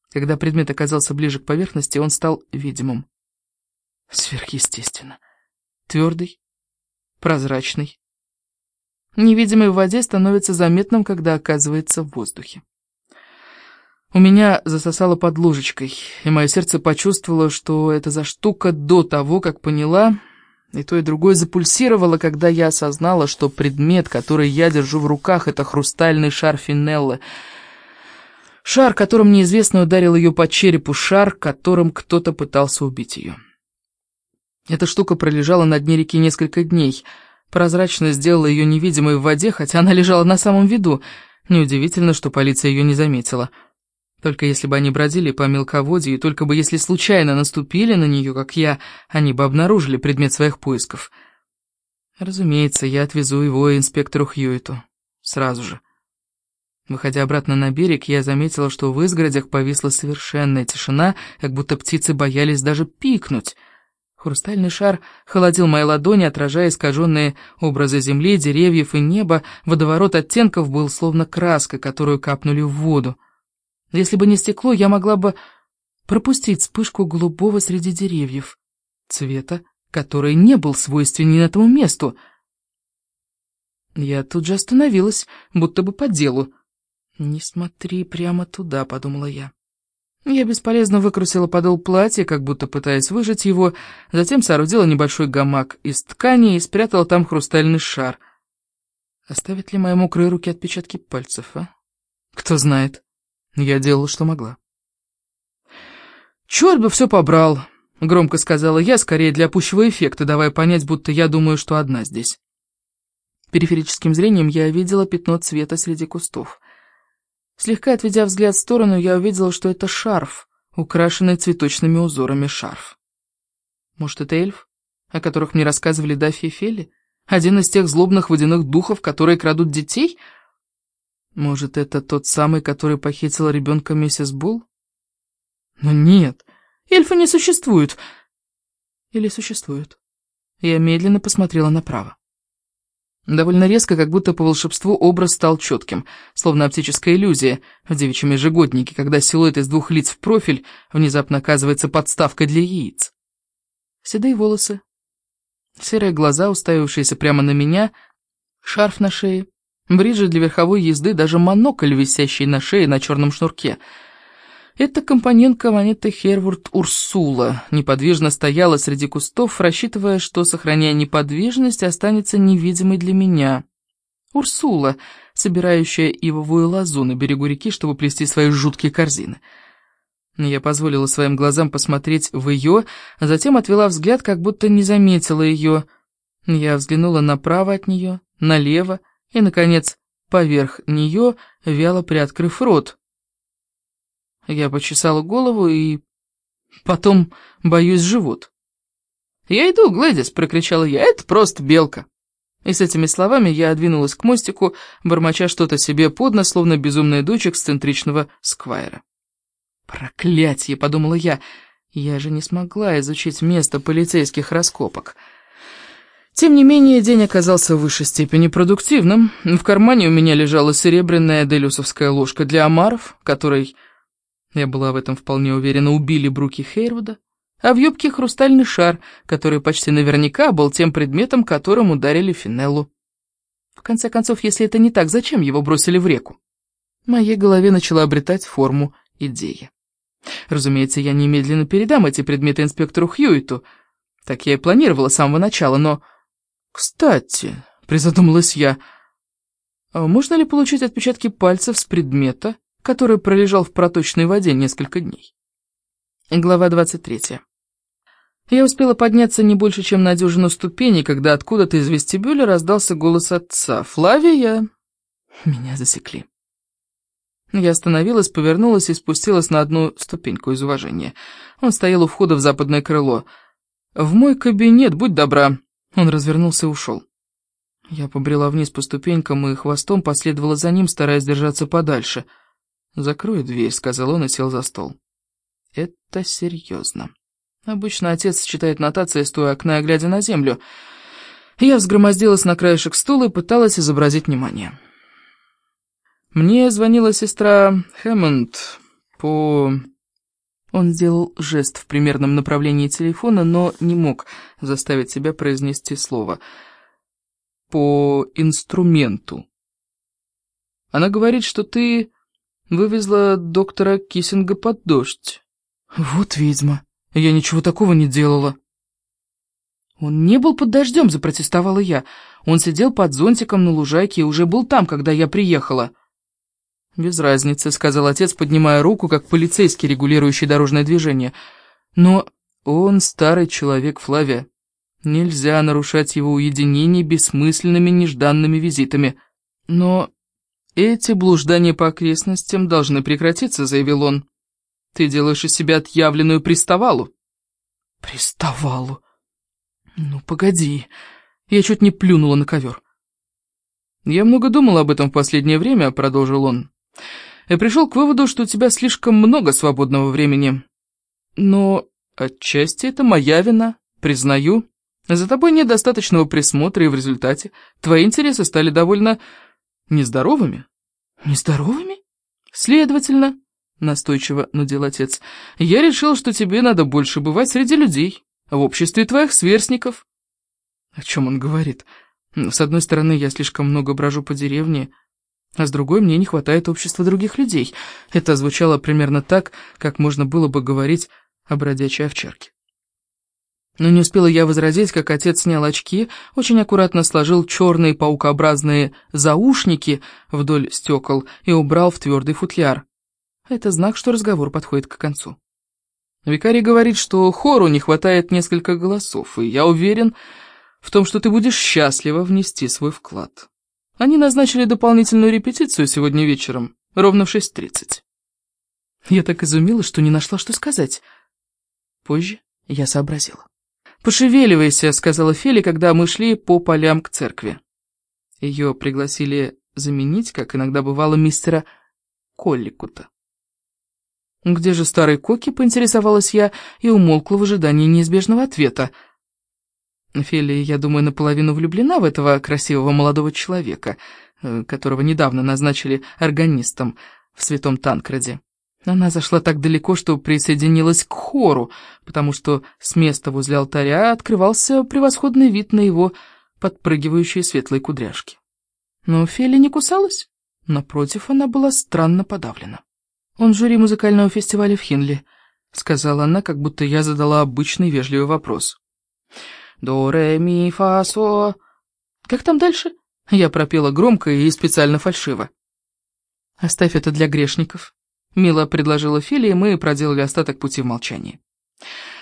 Когда предмет оказался ближе к поверхности, он стал видимым. Сверхъестественно. Твердый, прозрачный. Невидимый в воде становится заметным, когда оказывается в воздухе. У меня засосало под ложечкой, и мое сердце почувствовало, что это за штука до того, как поняла, и то и другое запульсировало, когда я осознала, что предмет, который я держу в руках, это хрустальный шар Финеллы. Шар, которым неизвестно ударил ее по черепу, шар, которым кто-то пытался убить ее. Эта штука пролежала на дне реки несколько дней. Прозрачность сделала ее невидимой в воде, хотя она лежала на самом виду. Неудивительно, что полиция ее не заметила. Только если бы они бродили по мелководью, и только бы если случайно наступили на нее, как я, они бы обнаружили предмет своих поисков. Разумеется, я отвезу его инспектору Хьюиту. Сразу же. Выходя обратно на берег, я заметила, что в изгородях повисла совершенная тишина, как будто птицы боялись даже пикнуть. Хрустальный шар холодил мои ладони, отражая искаженные образы земли, деревьев и неба. Водоворот оттенков был словно краска, которую капнули в воду. Если бы не стекло, я могла бы пропустить вспышку голубого среди деревьев, цвета, который не был свойственен этому месту. Я тут же остановилась, будто бы по делу. «Не смотри прямо туда», — подумала я. Я бесполезно выкрутила подол платья, как будто пытаясь выжать его, затем соорудила небольшой гамак из ткани и спрятала там хрустальный шар. Оставят ли мои мокрые руки отпечатки пальцев, а? Кто знает. Я делала, что могла. «Черт бы все побрал», — громко сказала я, скорее для пущего эффекта, давая понять, будто я думаю, что одна здесь. Периферическим зрением я видела пятно цвета среди кустов. Слегка отведя взгляд в сторону, я увидела, что это шарф, украшенный цветочными узорами шарф. Может, это эльф, о которых мне рассказывали Даффи и Фелли? Один из тех злобных водяных духов, которые крадут детей? Может, это тот самый, который похитил ребенка миссис Булл? Но нет, эльфы не существуют. Или существуют? Я медленно посмотрела направо. Довольно резко, как будто по волшебству, образ стал четким, словно оптическая иллюзия в девичьем ежегоднике, когда силуэт из двух лиц в профиль внезапно оказывается подставкой для яиц. Седые волосы, серые глаза, уставившиеся прямо на меня, шарф на шее, бриджи для верховой езды, даже монокль, висящий на шее на черном шнурке. Эта компаньонка Ванетты Хервуд Урсула неподвижно стояла среди кустов, рассчитывая, что, сохраняя неподвижность, останется невидимой для меня. Урсула, собирающая ивовую лозу на берегу реки, чтобы плести свои жуткие корзины. Я позволила своим глазам посмотреть в ее, а затем отвела взгляд, как будто не заметила ее. Я взглянула направо от нее, налево и, наконец, поверх нее, вяло приоткрыв рот. Я почесала голову и потом, боюсь, живот. «Я иду, Глэдис!» — прокричала я. «Это просто белка!» И с этими словами я двинулась к мостику, бормоча что-то себе под нос, словно безумная дочь эксцентричного сквайра. «Проклятье!» — подумала я. «Я же не смогла изучить место полицейских раскопок». Тем не менее, день оказался в высшей степени продуктивным. В кармане у меня лежала серебряная делюсовская ложка для омаров, которой... Я была в этом вполне уверена, убили Бруки Хейрвуда, а в юбке хрустальный шар, который почти наверняка был тем предметом, которым ударили Финеллу. В конце концов, если это не так, зачем его бросили в реку? В моей голове начала обретать форму идея. Разумеется, я немедленно передам эти предметы инспектору Хьюиту. Так я и планировала с самого начала, но... Кстати, призадумалась я, можно ли получить отпечатки пальцев с предмета, который пролежал в проточной воде несколько дней? Глава 23. Я успела подняться не больше, чем на дюжину ступеней, когда откуда-то из вестибюля раздался голос отца. «Флавия!» Меня засекли. Я остановилась, повернулась и спустилась на одну ступеньку из уважения. Он стоял у входа в западное крыло. «В мой кабинет, будь добра!» Он развернулся и ушел. Я побрела вниз по ступенькам и хвостом последовала за ним, стараясь держаться подальше. «Закрой дверь», — сказал он и сел за стол. «Это серьезно. Обычно отец читает нотации, стоя у окна и глядя на землю. Я взгромоздилась на краешек стула и пыталась изобразить внимание. Мне звонила сестра Хэммонд по Он сделал жест в примерном направлении телефона, но не мог заставить себя произнести слово. «По инструменту. Она говорит, что ты вывезла доктора Киссинга под дождь». «Вот ведьма. Я ничего такого не делала». «Он не был под дождем», — запротестовала я. «Он сидел под зонтиком на лужайке и уже был там, когда я приехала». «Без разницы», — сказал отец, поднимая руку, как полицейский, регулирующий дорожное движение. «Но он старый человек, Флавия. Нельзя нарушать его уединение бессмысленными нежданными визитами. Но эти блуждания по окрестностям должны прекратиться», — заявил он. «Ты делаешь из себя отъявленную приставалу». «Приставалу? Ну, погоди». Я чуть не плюнула на ковер. «Я много думал об этом в последнее время», — продолжил он. «Я пришел к выводу, что у тебя слишком много свободного времени. Но отчасти это моя вина, признаю. За тобой нет достаточного присмотра, и в результате твои интересы стали довольно нездоровыми». «Нездоровыми?» «Следовательно», — настойчиво нудил отец, — «я решил, что тебе надо больше бывать среди людей, в обществе твоих сверстников». О чем он говорит? С одной стороны, я слишком много брожу по деревне, а с другой, мне не хватает общества других людей. Это звучало примерно так, как можно было бы говорить о бродячей овчарке. Но не успела я возразить, как отец снял очки, очень аккуратно сложил черные паукообразные заушники вдоль стекол и убрал в твердый футляр. Это знак, что разговор подходит к концу. Викарий говорит, что хору не хватает несколько голосов, и я уверен в том, что ты будешь счастлива внести свой вклад. Они назначили дополнительную репетицию сегодня вечером, ровно в 6:30. Я так изумилась, что не нашла, что сказать. Позже я сообразила. «Пошевеливайся», — сказала Фели, когда мы шли по полям к церкви. Ее пригласили заменить, как иногда бывало, мистера Колликута. «Где же старый Коки?» — поинтересовалась я и умолкла в ожидании неизбежного ответа. Фели, я думаю, наполовину влюблена в этого красивого молодого человека, которого недавно назначили органистом в Святом Танкреде. Она зашла так далеко, что присоединилась к хору, потому что с места возле алтаря открывался превосходный вид на его подпрыгивающие светлые кудряшки. Но Фели не кусалась. Напротив, она была странно подавлена. «Он в жюри музыкального фестиваля в Хинли», — сказала она, как будто я задала обычный вежливый вопрос. «До, ре, ми, фа, со...» «Как там дальше?» Я пропела громко и специально фальшиво. «Оставь это для грешников», — мило предложила Фили, и мы проделали остаток пути в молчании.